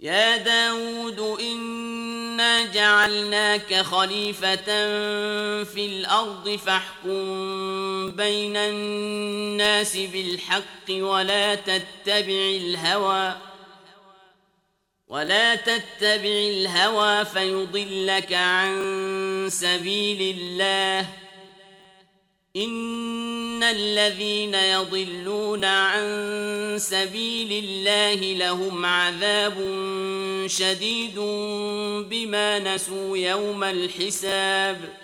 يا داود إنا جعلناك خليفة في الأرض فاحكم بين الناس بالحق ولا تتبع الهوى فيضلك عن سبيل الله. إن الذين يضلون عن سبيل الله لهم عذاب شديد بما نسوا يوم الحساب.